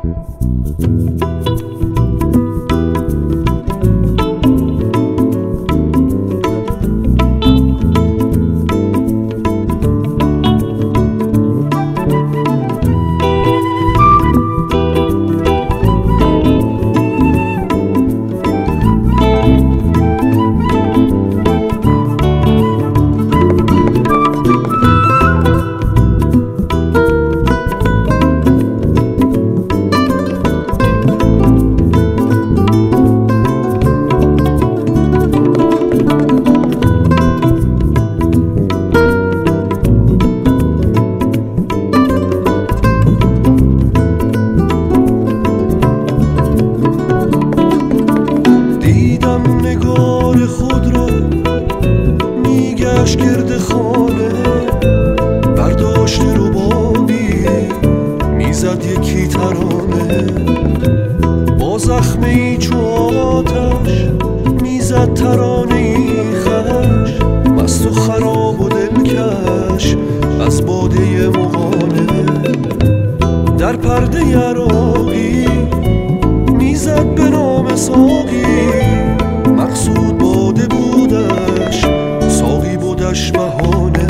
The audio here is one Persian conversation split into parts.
گرد خانه برداشت ربابی میزد یکی ترانه، با زخمه‌ای چو آتش میزد ترانه‌ای خوش، مست و خراب و دلکش از باده مغانه. در پرده عراقی میزد به نام ساقی، مقصود باده بودش، ساقی بودش بهانه.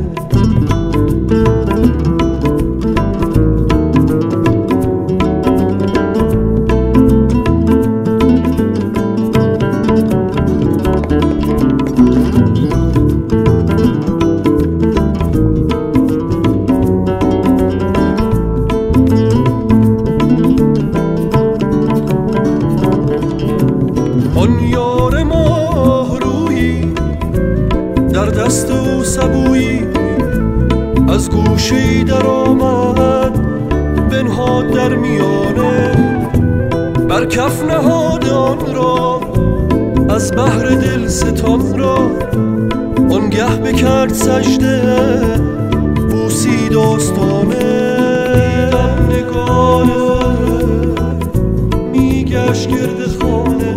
آن یار ماه رویی در دست او سبویی، از گوشه‌ای در آمد بنهاد در میانه. بر کف نهاد آن را از بحر دل ستان را، آنگه بکرد سجده بوسید آستانه. دیدم نگار میگشت گرد خانه،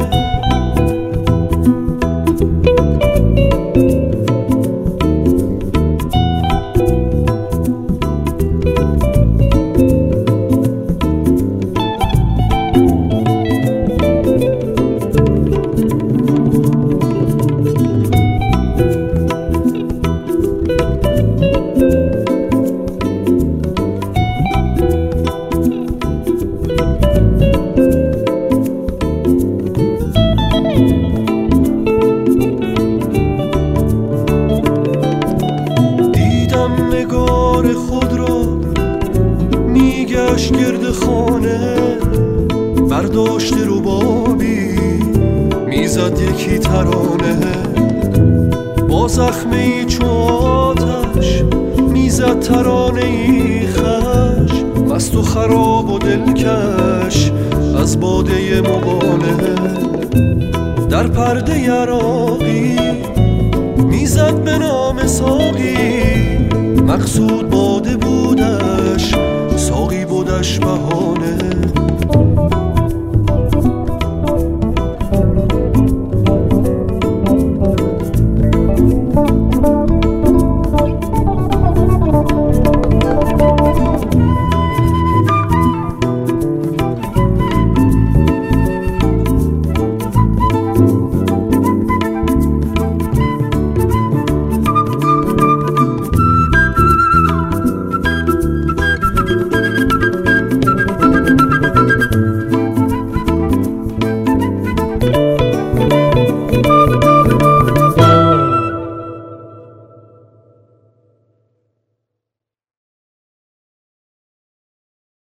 نگار خود را میگشت گرد خانه، برداشت ربابی میزد یکی ترانه، با زخمه‌ای چو آتش میزد ترانه‌ای خوش، مست و خراب و دلکش از باده مغانه. در پرده عراقی میزد به نام ساقی، مقصود باده بودش، ساقی بودش بهانه.